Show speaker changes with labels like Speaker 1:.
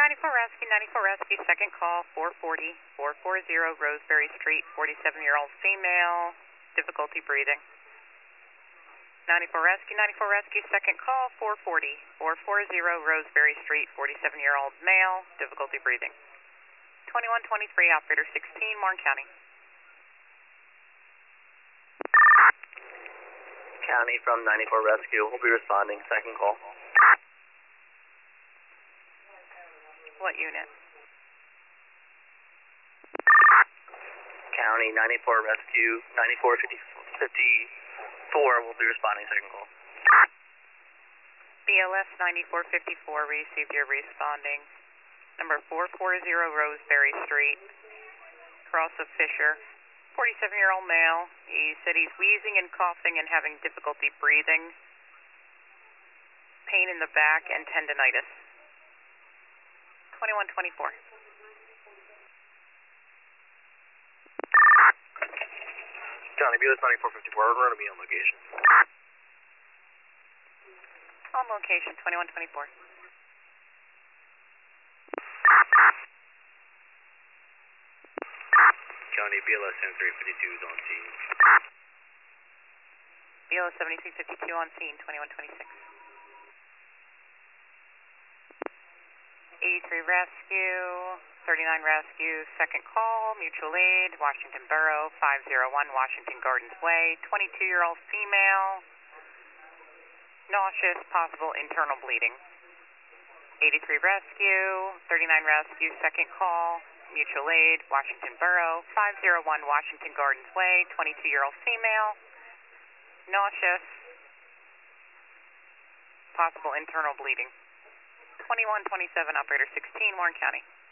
Speaker 1: 94 Rescue, second call, 440 Roseberry Street, 47-year-old female, difficulty breathing. 94 Rescue, second call, 440 Roseberry Street, 47-year-old male, difficulty breathing. 2123, operator 16, Warren County.
Speaker 2: County from 94 Rescue, we'll be responding, second call.
Speaker 1: What unit?
Speaker 2: County 94 Rescue, 9454 will be responding, second call.
Speaker 1: BLS 9454, received your responding. Number 440 Roseberry Street, cross of Fisher. 47-year-old male. He said he's wheezing and coughing and having difficulty breathing, pain in the back, and tendinitis. 2124.
Speaker 2: Johnny, BLS 9454, we're going to be on location.
Speaker 1: On location, 2124.
Speaker 2: County, BLS 7352 is on scene.
Speaker 1: BLS 7352 on scene, 2126. 83 Rescue, 39 Rescue, second call, mutual aid, Washington Borough, 501 Washington Gardens Way, 22-year-old female, nauseous, possible internal bleeding. 83 Rescue, 39 Rescue, second call, mutual aid, Washington Borough, 501 Washington Gardens Way, 22-year-old female, nauseous, possible internal bleeding. 2127, operator 16, Warren County.